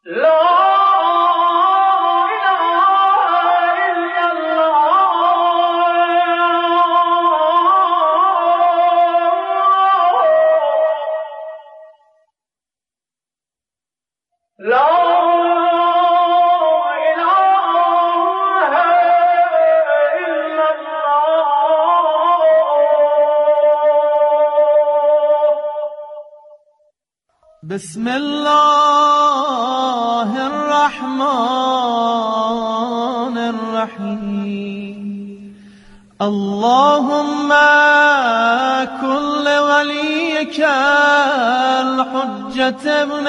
بسم الله الرحمن الرحيم اللهم كل وليك الحجة ابن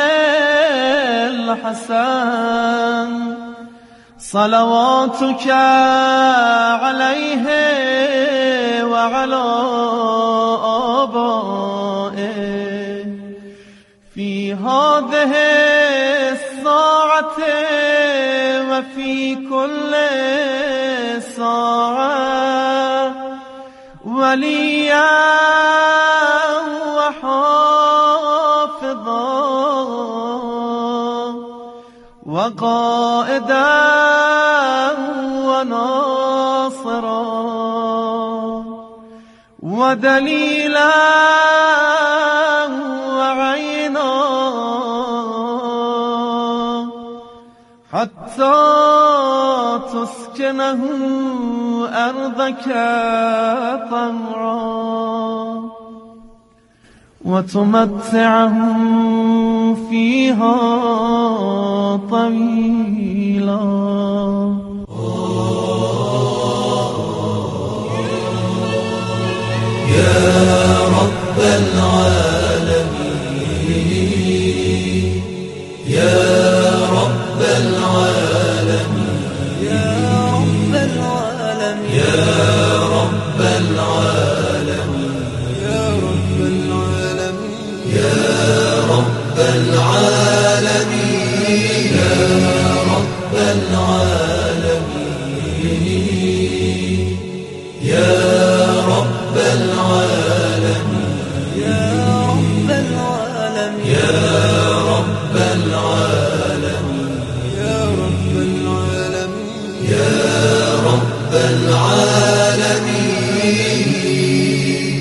الحسن صلواتك عليه وعلى آبائه في هذه الساعة وفي كل ساعة وليا وحافظا وقائدا وناصرا ودليلا حتى تسكنه أرضك طوعا وتمتعه فيها طويلا يا رب العالمين يا رب العالمين يا رب العالمين يا رب العالمين يا رب العالمين يا رب العالمين يا رب العالمين يا رب العالمين يا رب العالمين يا رب العالمين يا رب العالمين.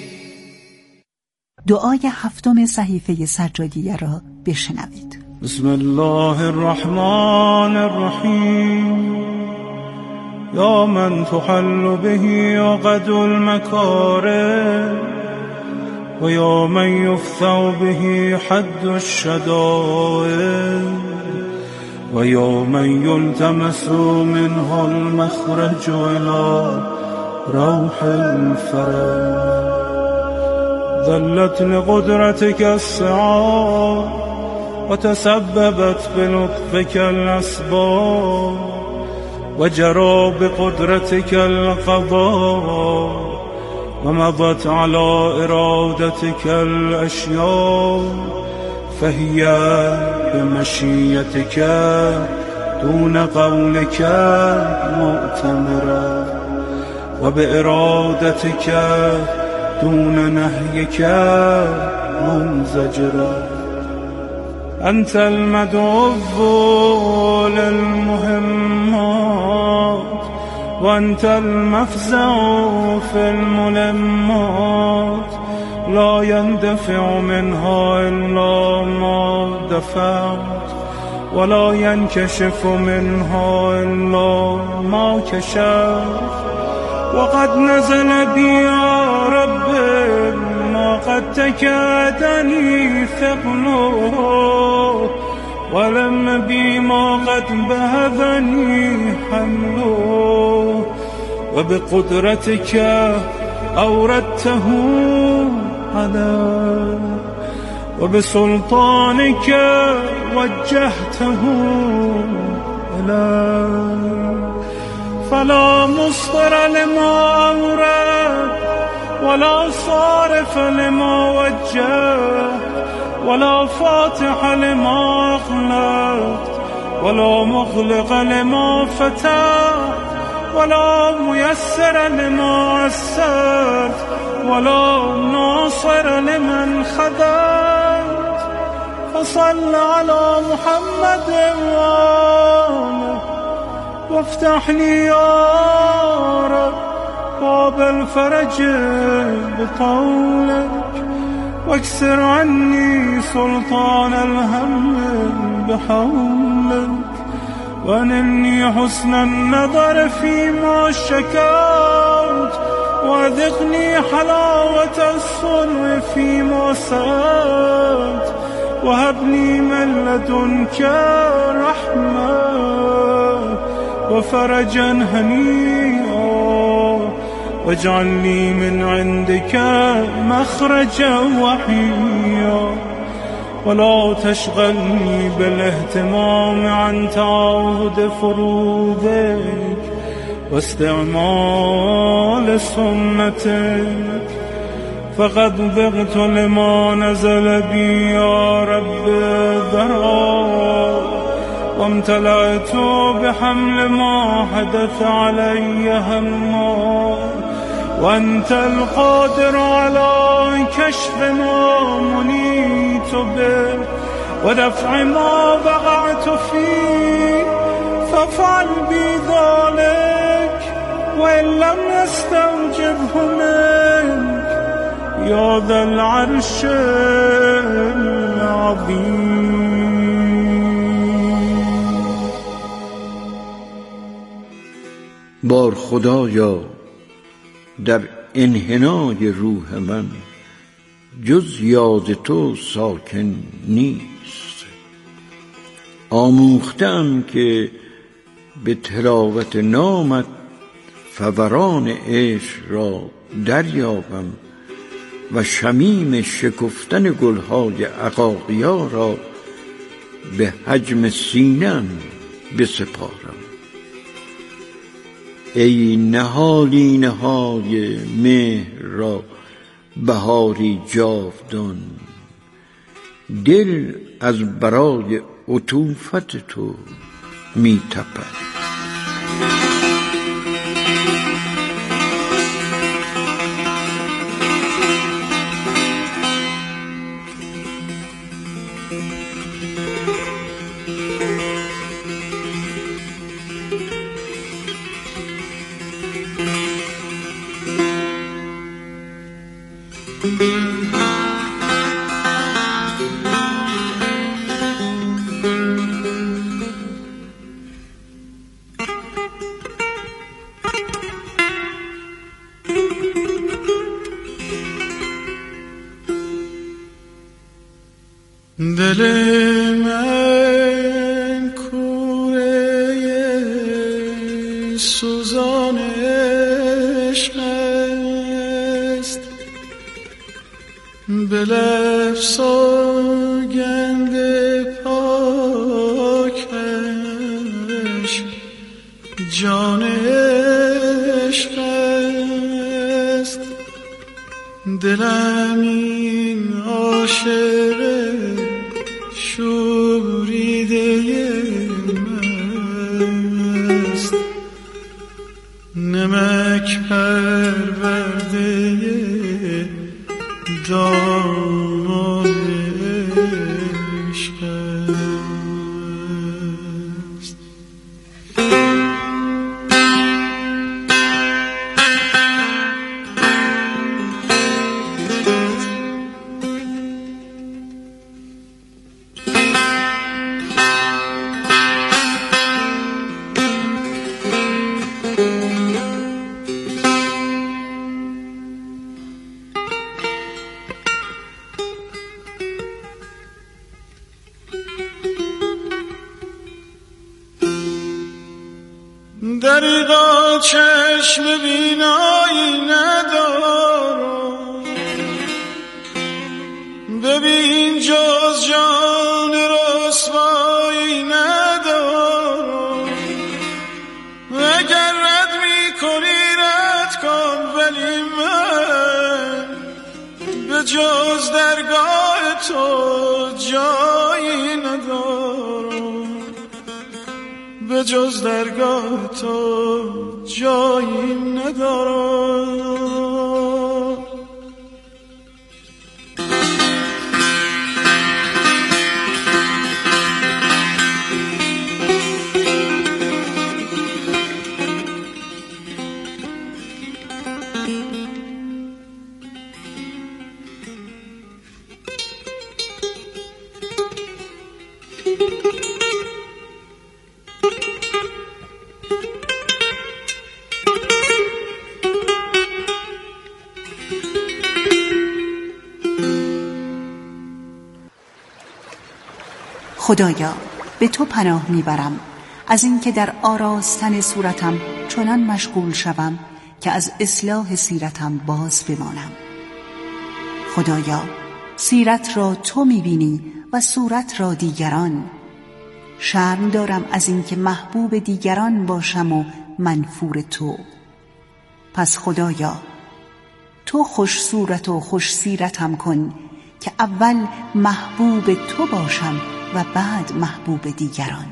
دعای هفتم صحیفه سجادیه را بشنوید. بسم الله الرحمن الرحیم. یا من تحل به عقد المکارم و یا من یفتح به حد الشدائد و یا من یلتمس منه المخرج الى روح الفرج. ذلت لقدرتك السعاد وتسببت بلطفك الأسباب وجرى بقدرتك القضاء ومضت على إرادتك الأشياء فهي بمشيتك دون قولك مؤتمرة وبإرادتك دون نهيك منزجرة. أنت المدعو للمهمات وأنت المفزع في الملمات لا يندفع منها إلا ما دفعت ولا ينكشف منها إلا ما كشفت. وقد نزل بي يا رب ما قد تكادني ثقله ولم بي ما قد بهذني حمله وبقدرتك أوردته علي وبسلطانك وجهته إلي فلا مصدر لما أورد ولا صارف لما وجهت ولا فاتح لما أغلقت ولا مغلق لما فتحت ولا ميسر لما عسرت ولا ناصر لمن خذلت. صل على محمد وآله وافتح لي يا رب باب الفرج بقولك واكسر عني سلطان الهم بحولك وانني حسن النظر فيما شكوت وذقني حلاوة الصلح فيما سألت وهبني من لدنك رحمة وفرجا هنيئا واجعل لي من عندك مخرجا وحيا ولا تشغلني بالاهتمام عن تعاهد فروضك واستعمال سنتك فقد ذقت لما نزل بي يا رب ذرا وامتلأت بحمل ما حدث علي هما وأنت القادر على كشف ما منيت به ودفع ما وقعت فيه فافعل بي ذلك وإن لم يستوجبه منك يا ذا العرش العظيم. بار خدایا در انحنای روح من جز یاد تو ساکن نیست. آموختم که به تلاوت نامت فوران عشق را دریابم و شمیم شکفتن گلهای عقاقیا را به حجم سینم بسپارم. ای نهالینه های مهر را بهاری جاودان، دل از برای عطوفت تو می تپد. دل من کوره سوزان عشق است، به لب سوگند پاکش جان عشق است. دلم این عاشق شوریده مست، نمک پرورده دامان عشق است. دریغا چشم بینایی ندارم، ببین جز جان رسوایی ندارم. اگر رد میکنی رد کن، ولی من به جز درگاه تو جایی ندارم، به جز درگاه تو جایی ندارم. خدایا به تو پناه میبرم از اینکه در آراستن صورتم چنان مشغول شوم که از اصلاح سیرتم باز بمانم. خدایا سیرت را تو میبینی و صورت را دیگران. شرم دارم از اینکه محبوب دیگران باشم و منفور تو. پس خدایا تو خوش صورت و خوش سیرتم کن که اول محبوب تو باشم و بعد محبوب دیگران.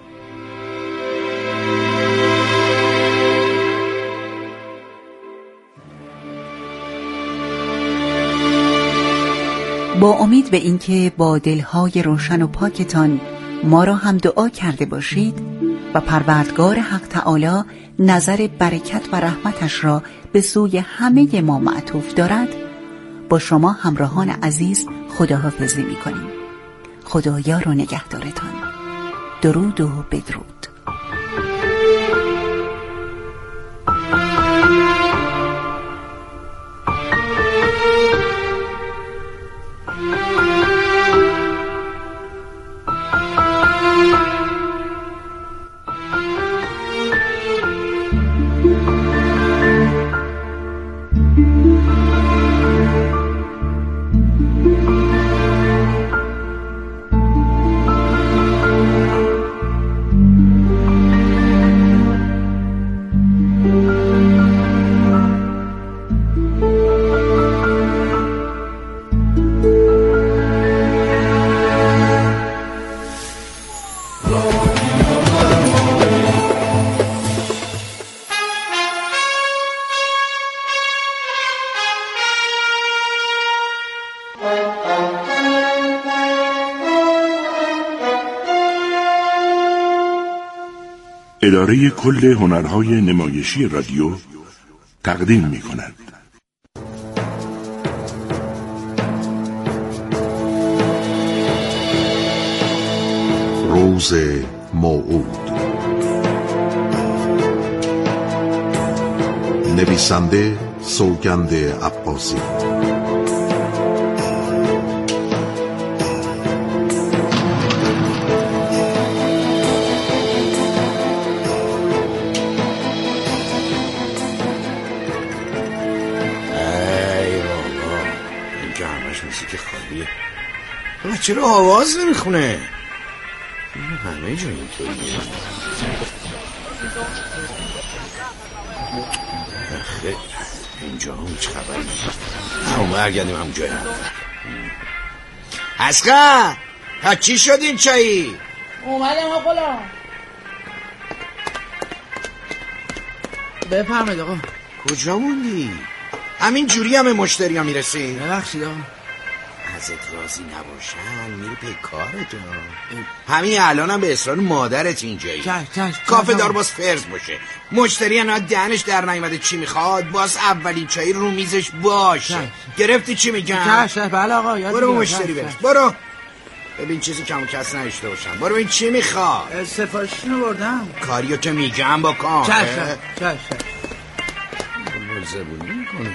با امید به اینکه با دلهای روشن و پاکتان ما را هم دعا کرده باشید و پروردگار حق تعالی نظر برکت و رحمتش را به سوی همه ما معطوف دارد، با شما همراهان عزیز خداحافظی می‌کنیم. خدایار و نگهدارتان. درود و بدرود. اداره کل هنرهای نمایشی رادیو تقدیم می‌کند. روز موعود. نویسنده سوگند عباسی. موسیقی خالیه. اما چرا آواز نمیخونه؟ همه جا اینطوریه. خیلی اینجا هم هیچ خبری نیست. اما برگردیم همون جای اول. اسقر چی شد این چایی؟ اومدم آقا. بفرمایید آقا. کجا موندی؟ همین جوری همه مشتری ها میرسی؟ ببخشید آقا. ازت راضی نباشن میری پی کارتون. همین الان هم به اصرار مادرت اینجایی. کافه دار باز فرض باشه. مشتری هم دهنش در نیامده چی میخواد، باز اولین چایی رو میزش باشه. گرفتی چی میگم؟ بله آقا. برو مشتری برش. برو ببین چیزی کم و کس نشته باشن. برو ببین چی میخواد. سفارششونو بردم. کاریو که میگم با کام. چشم. زبونی میکنه.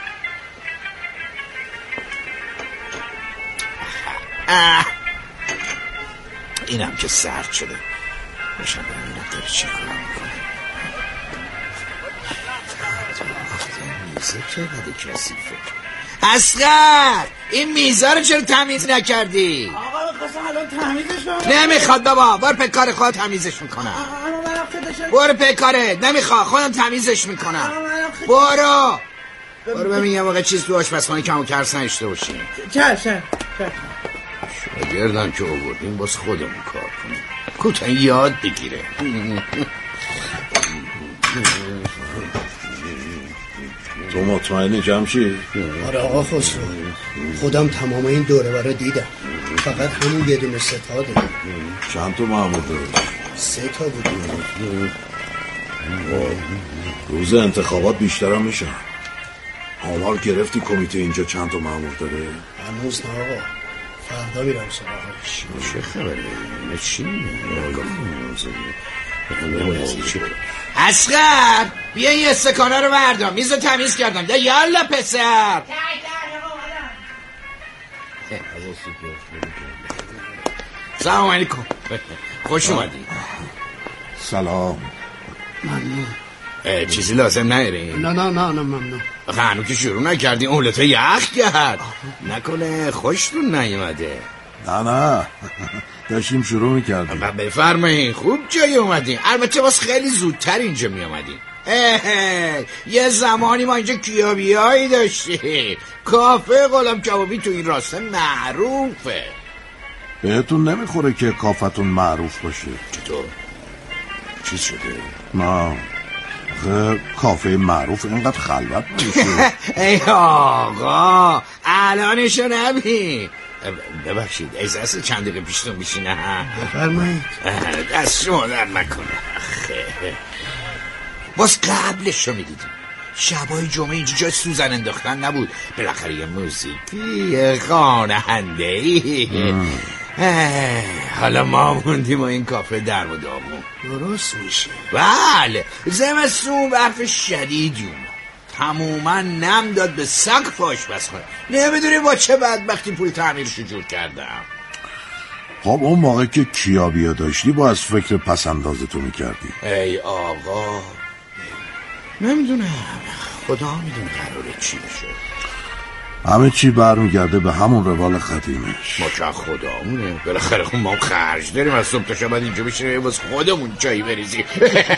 اینم که سرد شده. باشم ببینم داره چی کار میکنه. میزه چقدر کثیفه. اسقر این میزه رو چرا تمیز نکردی؟ آقا میخواستم الان تمیزش کنم. نمیخواد بابا. برو په کار خودت تمیزش میکنم. برو په کارت. نمیخواد خودم تمیزش میکنم. برو ببین یه موقع چیز تو آشپزخانه کم و کرس نشته باشیم. چشم. شاگردم که آوردیم باز خودمون کار کنیم. کوتاه یاد بگیره. تو مطمئنی جمشید؟ آره آقا خسرو، خودم تمام این دوره برای دیدم. فقط همون یه دونه ستاده. چند تا مأمور داره؟ 3 تا بود. روز انتخابات بیشتر هم میشن. آمار گرفتی کمیته اینجا چند تا مأمور داره؟ هنوز نه آقا. فردا میرم سراغش. چه خبره؟ چی؟ اسقر بیا این استکانه رو بردار. میزو تمیز کردم. ده یالا پسر. سلام علیکم. خوش اومدی. سلام. ممنون. چیزی لازم نیاری؟ نه ممنون. هنو که شروع نکردی اولتا یخ کرد. نکنه خوشتون نیومده؟ نه داشتیم شروع میکردیم. بفرمایین خوب جایی اومدین. البته باز خیلی زودتر اینجا میامدین. یه زمانی ما اینجا کیابیایی داشتیم. کافه غلام کبابی تو این راسته معروفه. بهتون نمیخوره که کافتون معروف باشه؟ چطور؟ چیز شده؟ نه کافه معروف اینقدر خلوت میشه. ای آقا الانشو نبین. ببخشید اجازه چند دقیقه پیشتون بشینه. بفرمایید. دست شما در نکنه. باز قبلش رو میدیدیم شبای جمعه اینجا جای سوزن انداختن نبود. بالاخره یه موسیقی خواننده ای. حالا ما موندیم و این کافه در و داغون. درست میشه. بله زمستون برف شدیدی اومد. تموما نم داد به سقف آشپزخونه. نمیدونی با چه بدبختی پول تعمیرشو جور کردم. خب اون موقع که کیابیا داشتی با از فکر پسندازتو میکردی. ای آقا نمیدونم خدا میدونه قراره چی بشه. همه چی برمیگرده به همون روال قدیمش. ما که خدامونه بالاخره خب ما خرج داریم از صبح تا شب اینجا بشینیم واسه خودمون چایی بریزیم.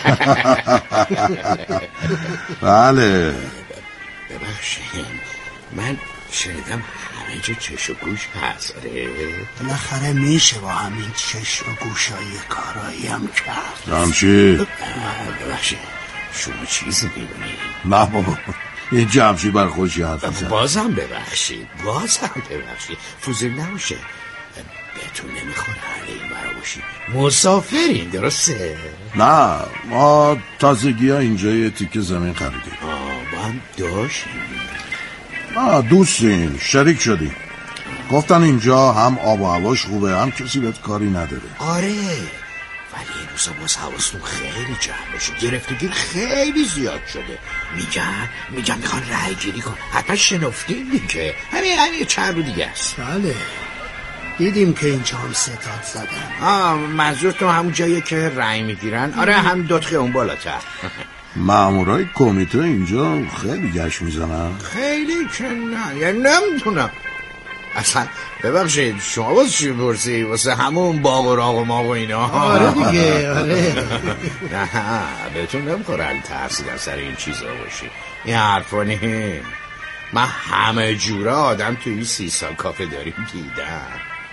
بله ببخشید من شنیدم همه جا چش و گوش هست. بالاخره میشه با همین چش و گوشایی کارایی هم کرد. جمشید ببخشید شما چیزی میبینی؟ نه بابا این جمشید بر خودشی حرف میزن. بازم ببخشید فوزیل نباشه. بهتون نمیخوره حاله این برا باشی مسافرین درسته؟ نه ما تازگی ها اینجا یه تیکه زمین خریدیم. با هم داشتیم؟ نه دوستیم شریک شدیم. گفتن اینجا هم آب و هواش خوبه هم کسی بهت کاری نداره. آره ولی این روزا باز حواستون خیلی جمع بشه. گرفتگی خیلی زیاد شده. میگن میخوان رای گیری کن. حتما شنفتین دیگه. همین چند رو دیگه است. بله دیدیم که اینجا هم ستاد زدن. منظور تو همون جاییه که رای میگیرن؟ آره هم دوتخه اون بالاتر. مامورای کمیته اینجا خیلی گشت میزنن. خیلی که نه یعنی نمیدونم اصلا. ببخشید شما باز چی برسی واسه همون باغ و راغ و ماغ و اینا؟ آره دیگه آره. نه بهتون نمیخوره ترسیدن سر این چیزا باشی. این حرفا نه. من همه جوره آدم توی این 30 سال کافه داریم دیدم.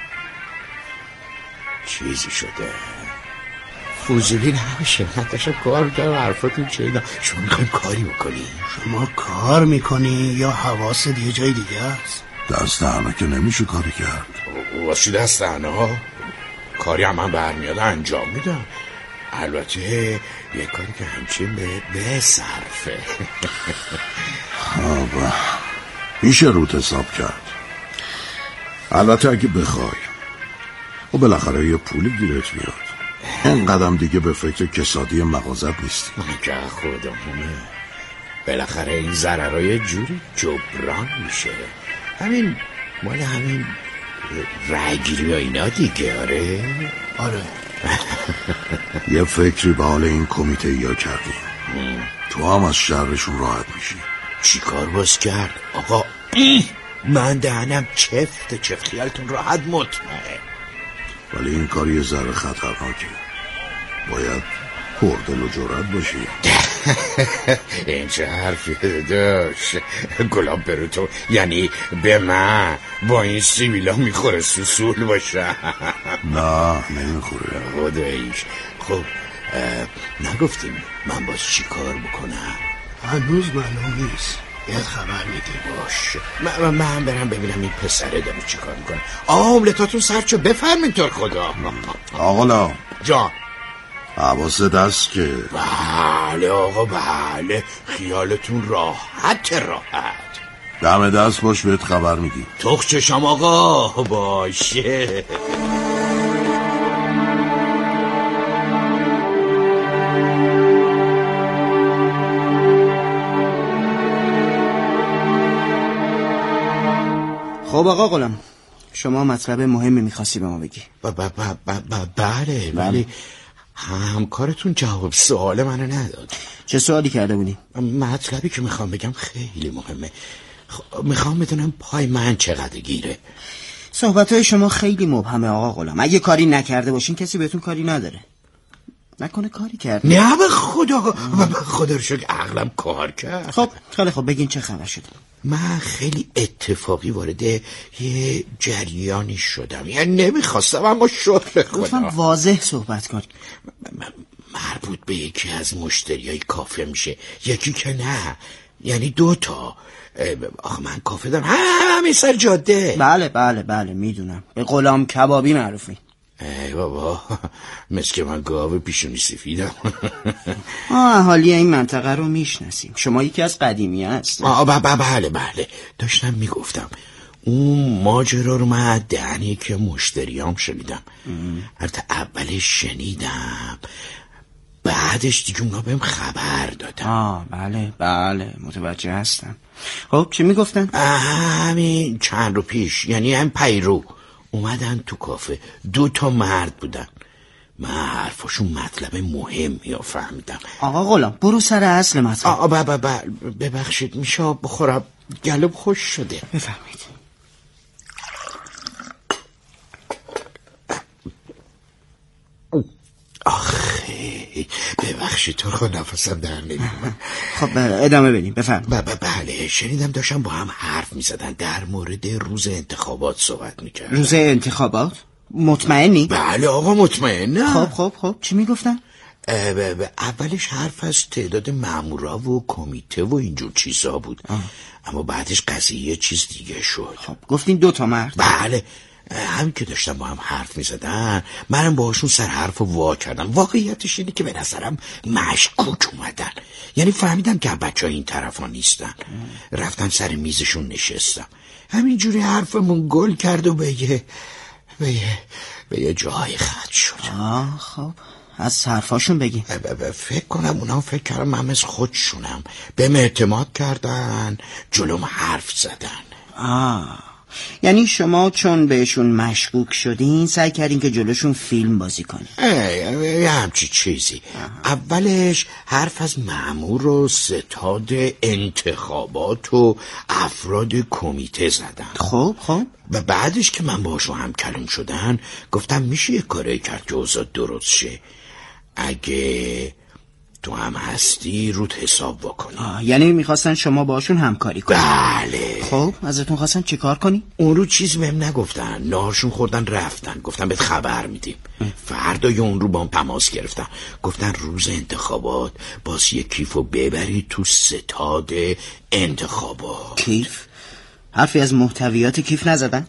چیزی شده فوزولی نباشه. من داشتم کار میکنم حرفاتون چه اینا. شما میخوایم کاری بکنی؟ شما کار میکنی یا حواست یه جای دیگه است؟ دستانه که نمیشه کاری کرد. واسه دستانه کاری هم من برمیاد انجام میدم. البته یه کاری که همچین به صرفه. میشه روت حساب کرد. البته اگه بخوای و بالاخره یه پولی گیرت میاد. این قدم دیگه به فکر کسادی مغازت نیستی. مگه خودمونه بالاخره این ضررهای جوری جبران میشه. همین مال همین رایگیری و اینا دیگه. آره یه فکری به حال این کمیته یا کردیم. تو هم از شرشون راحت میشی. چی کار باز کرد آقا؟ من دهنم چفت خیالتون راحت مطمئن. ولی این کاری یه ذره خطرناکه. باید پردل و جرأت باشی. این چه حرفی داشت گلاب بروتو؟ یعنی به من با این سیویلا میخوره سوسول باشه؟ نه نمیخوره. خداییش. خب نگفتیم من باز چی کار بکنم؟ هنوز معلوم نیست. یه خبر میدی باشه. من برم ببینم این پسره داره چی کار میکنه. آملتاتون سرچو بفرمین طور خدا. آقا جان حواست هست که؟ بله آقا بله. خیالتون راحت. دم دست باش بهت خبر میدیم. تخ چشم آقا باشه. خب آقا غلام شما مطلب مهمی میخواستی به ما بگی. بله ولی همکارتون جواب سوال منو نداد. چه سوالی کرده بودی؟ مطلبی که میخوام بگم خیلی مهمه. میخوام بدونم پای من چقدر گیره. صحبتهای شما خیلی مبهمه آقا غلام. اگه کاری نکرده باشین کسی بهتون کاری نداره. نکنه کاری کرد؟ نه به خدا رو شکر عقلم کار کرد. خب خیلی خب بگین چه خبر شده. من خیلی اتفاقی وارد یه جریانی شدم، یعنی نمیخواستم اما شد به خدا. لطفاً واضح صحبت کن. مربوط به یکی از مشتریای کافه میشه، یکی که نه، یعنی 2 تا. آخه من کافه دارم همین سر جاده. بله میدونم، به غلام کبابی معروفی. ای بابا مثل که من گاو پیشونی سفیدم. اهالی این منطقه رو میشناسیم. شما یکی از قدیمی هست. بله داشتم میگفتم اون ماجرا رو من دهنی که مشتریام شنیدم. البته اولش شنیدم، بعدش دیگه اونا بهم خبر دادن. بله متوجه هستم. خب چی میگفتن؟ همین چند رو پیش، یعنی هم پیرو اومدن تو کافه. 2 تا مرد بودن. من حرفاشون مطلب مهمی فهمیدم. آقا غلام برو سر اصل مطلب. ببخشید میشه بخورم، گلوم خوش شده. بفرمایید. آخه ببخشید تو خود نفسم در نمیومد. خب ادامه بدیم بفرمایید. بله شنیدم داشتن با هم حرف میزدن، در مورد روز انتخابات صحبت میکردن. روز انتخابات؟ مطمئنی؟ بله آقا مطمئنم. خب چی میگفتن؟ اولش حرف از تعداد مامورا و کمیته و اینجور چیزا بود. اما بعدش قضیه چیز دیگه شد. خب گفتین 2 تا مرد؟ بله همین که داشتن با هم حرف میزدن منم باهاشون سر حرف وا کردم. واقعیتش اینه که به نظرم مشکوک اومدن، یعنی فهمیدم که بچه ها این طرف ها نیستن. رفتم سر میزشون نشستم، همینجوری حرفمون گل کرد و به یه جای خط شد. خب از حرفاشون بگی. فکر کنم اونا فکر کردم من مثل خودشونم، بهم اعتماد کردن، جلوم حرف زدن. یعنی شما چون بهشون مشکوک شدین سعی کردین که جلوشون فیلم بازی کنین. همچی چیزی. اولش حرف از مأمور و ستاد انتخابات و افراد کمیته زدن. خب و بعدش که من باشون هم کلم شدن گفتم میشه یه کاری کرد که اوضاع درست شه. اگه تو هم هستی رود حساب واکنی. یعنی میخواستن شما باشون همکاری کنی؟ بله. خب ازتون خواستن چی کار کنی؟ اون رو چیز بهم نگفتن، نهارشون خوردن رفتن، گفتن بهت خبر میدیم. فردای اون رو با هم تماس گرفتن، گفتن روز انتخابات باز یه کیفو ببری تو ستاد انتخابات. کیف؟ حرفی از محتویات کیف نزدن؟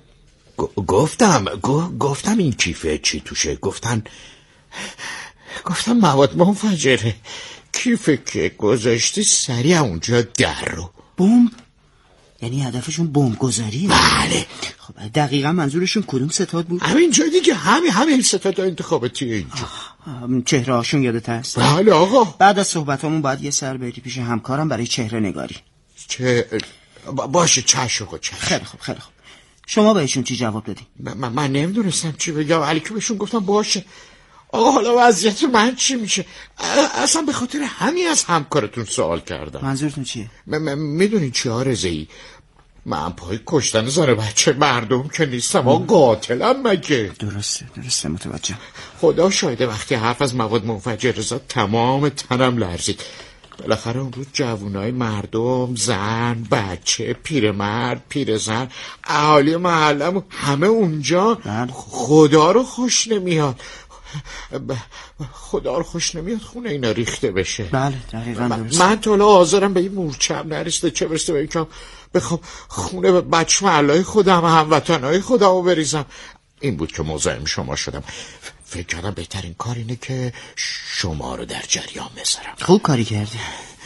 گفتم این کیفه چی توشه. گفتم مواد منفجره. کیفه که گذاشتی سریع اونجا در رو. بمب؟ یعنی هدفشون بمب گذاریه؟ بله. خب دقیقا منظورشون کدوم ستاد بود؟ همینجا دیگه، همین ستاد انتخاباتی اینجا. چهره هاشون یادت هست؟ بله آقا. بعد از صحبتامون باید یه سر بری پیش همکارم برای چهره نگاری. باشه چشم آقا چشم. خیلی خوب. شما بهشون چی جواب دادی؟ من نمیدونستم چی بگم، ولی که بهشون گفتم باشه. آقا حالا وضعیت من چی میشه؟ اصلا به خاطر همین از همکارتون سوال کردم. منظورتون چیه؟ میدونی چی آرزه‌ای؟ من پای کشتن زن بچه مردم که نیستم، آقا قاتلم مگه؟ درسته متوجهم. خدا شاهده وقتی حرف از مواد منفجره زد تمام تنم لرزید. بالاخره اون روز جوونای مردم، زن، بچه، پیرمرد، پیرزن، اهالی محلم همه اونجا. خدا رو خوش نمیاد خونه اینا ریخته بشه. بله دقیقاً درست. من تا حالا حاضرم به این مورچم نرسته، چه برسه به اینکه بخوام خونه بچه محلای خودم، هموطنهای خودمو بریزم. این بود که مزاحم شما شدم. فکر کردم بهترین کار اینه که شما رو در جریان بذارم. خوب کاری کردی.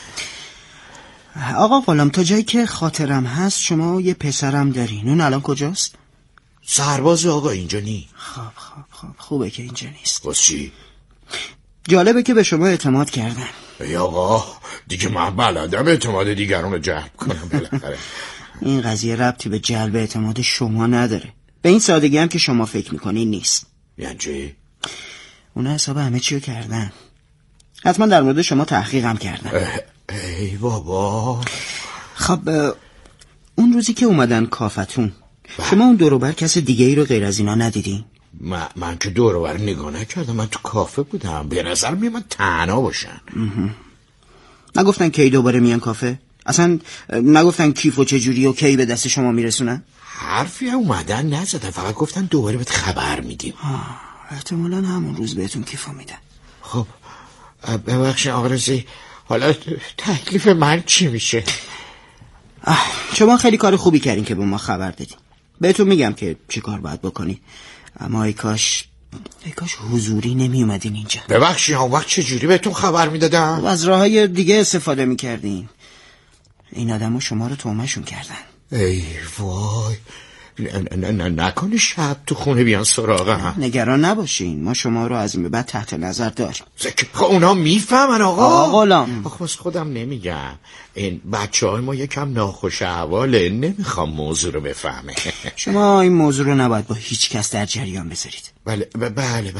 آقا غلام تا جایی که خاطرم هست شما یه پسرم دارین، اون الان کجاست؟ سرباز آقا، اینجا نی. خب خوبه که اینجا نیست. چی؟ جالبه که به شما اعتماد کردن. ای آقا دیگه من بلدم اعتماد دیگران رو جلب کنم بالاخره. این قضیه ربطی به جلب اعتماد شما نداره. به این سادگی هم که شما فکر میکنین نیست. یعنی چی؟ اونا حساب همه چی رو کردن. حتما در مورد شما تحقیق هم کردن. ای بابا. خب اون روزی که اومدن کافتون شما اون دور و بر کس دیگه ای رو غیر از اینا ندیدین؟ من که دور و بر نگاه نکردم، من تو کافه بودم. به نظر میاد تنها باشن. نگفتن کی دوباره میان کافه؟ اصلا نگفتن کیف و چجوری و کی به دست شما میرسونن؟ حرفی اومدن نزدن، فقط گفتن دوباره بهت خبر میدیم. احتمالاً همون روز بهتون کیفو میدن. خب ببخشید آقا رضایی، حالا تکلیف من چی میشه؟ شما خیلی کار خوبی کردین که به ما خبر دادین. بهتون میگم که چی کار باید بکنی، اما ای کاش حضوری نمی اومدین اینجا. ببخشید اون وقت چجوری بهتون خبر میدادم؟ از راههای دیگه استفاده میکردین. این آدمو شما رو تومشون کردن. ای وای، نکنی شب تو خونه بیان سراغم. نگران نباشین، ما شما رو از این به بعد تحت نظر داریم. اونا میفهمن آقا غلام. آخه بس خودم نمیگم، این بچه‌های ما یکم ناخوش احواله، نمیخوام موضوع رو بفهمه. شما این موضوع رو نباید با هیچ کس در جریان بذارید. بله.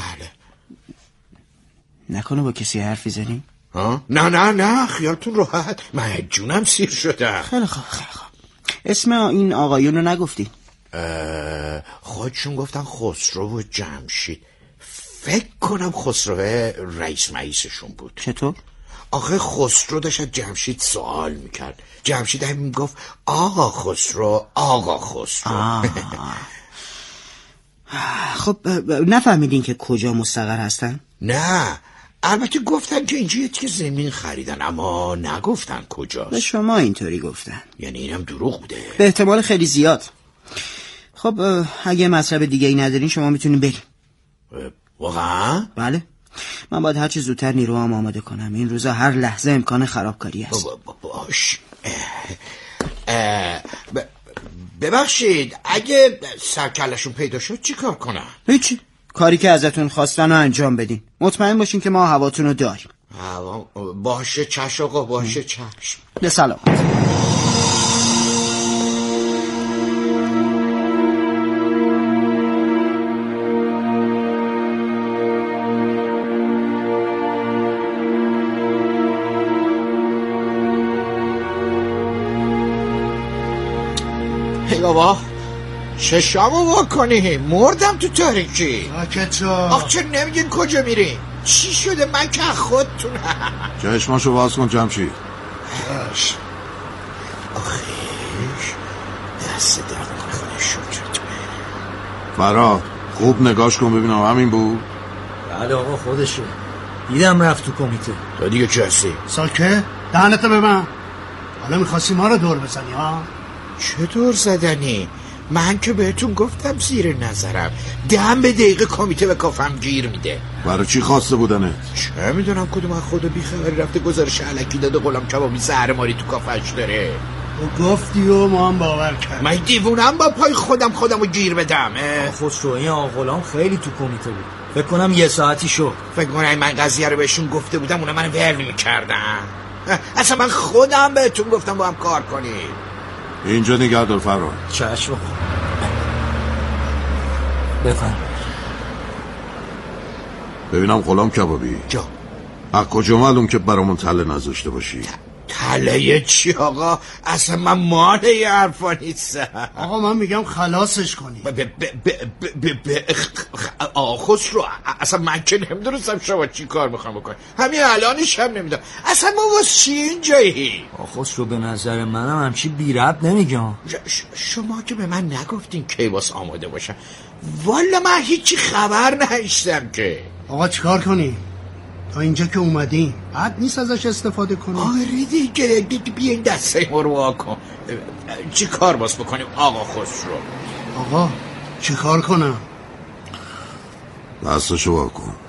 نکنه با کسی حرفی زدین؟ نه خیالتون راحت، من جونم سیر شده. خیلی خوب. اسم این آقایون رو نگفتین؟ خودشون گفتن خسرو و جمشید. فکر کنم خسرو رئیس مئیسشون بود. چطور؟ آخه خسرو داشت جمشید سوال میکرد، جمشید هم میگفت آقا خسرو. خب نفهمیدین که کجا مستقر هستن؟ نه، البته گفتن که اینجا یه زمین خریدن، اما نگفتن کجاست. به شما اینطوری گفتن؟ یعنی اینم دروغ بوده؟ به احتمال خیلی زیاد. خب اگه مطلب دیگه ای ندارین شما میتونین بریم. واقعا؟ بله، من باید هرچی زودتر نیروام آماده کنم. این روزا هر لحظه امکان خرابکاری هست. باش. ببخشید اگه سرکلشون پیدا شد چی کار کنم؟ هیچی، کاری که ازتون خواستن رو انجام بدین. مطمئن باشین که ما هواتون رو داریم. باشه چشم آقا، باشه چشم. به سلام. بابا چشامو واکنی، مردم تو تاریکی. آخ چرا نمیگین کجا میرین؟ چی شده؟ من که خودتون. چشماشو باز کن جمشید. آخیش دست درد نکنه شکرت. فراد خوب نگاش کن ببینم همین بود. بله آقا خودشه، دیدم رفت تو کمیته. تو دیگه چی هستی؟ ساکه دهنتو به من. حالا میخواستی ما رو دور بزنی ها؟ چه دور زدنی؟ من که بهتون گفتم زیر نظرم، دم به دقیقه کمیته به کافم گیر میده. برای چی خواسته بودنه؟ چه میدونم کدوم از خدا بیخبری رفته گزارش علکی داده غلام کبابی زهر ماری تو کافش داره. تو گفتی و ما هم باور کرد. من دیوونم با پای خودمو گیر بدم. خسرو این آقا غلام خیلی تو کمیته بود، فکر کنم یه ساعتی شد. فکر کنم من قضیه رو بهشون گفته بودم اونا منو ول میکردن. اصلا من خودم بهتون گفتم با هم کار کنید. اینجا نگه دار فراد. چشم بفرم. ببینم غلام کبابی جا از کجا معلوم که برامون تله نذاشته باشی؟ تله چی آقا؟ اصلا من مال یه حرفا نیستم. آقا من میگم خلاصش کنی. آقا خسرو اصلا من که نمیدونستم شما چی کار میخوام بکنی، همین الانش هم نمیدونم اصلا ما واسه چی اینجایی. آقا خسرو به نظر منم همچی بی ربط نمیگم. شما که به من نگفتین کی واسه آماده باشم، والا من هیچی خبر نشتم که. آقا چیکار کنی؟ تا اینجا که اومدیم بعد نیست ازش استفاده کنیم. آره دیگه بیاین دسته ما رو واکن. چی کار باز بکنیم آقا خسرو؟ آقا چی کار کنم؟ دستشو واکن.